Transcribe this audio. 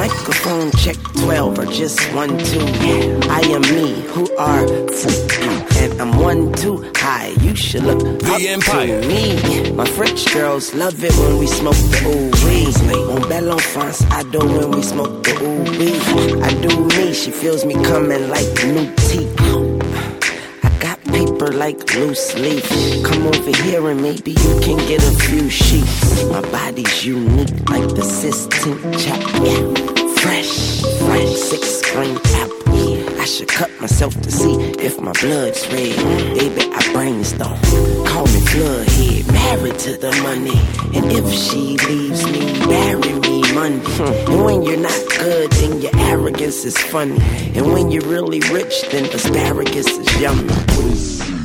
Microphone check 12 or just 1, 2. I am me, who are you? And I'm 1, 2 high. You should look up to me. My French girls love it when we smoke the ooh-wee. On Belle Enfance, I do when we smoke the ooh-wee. I do me, she feels me coming like new teeth. I got paper like loose leaf. Come over here and maybe you can get a few sheets. My body's unique like the Sistine Chapel. Fresh, 6 green apple. I should cut myself to see if my blood's red. Baby, I brainstorm. Call me Floodhead, married to the money. And if she leaves me, bury me Monday. And when you're not good, then your arrogance is funny. And when you're really rich, then asparagus is yummy.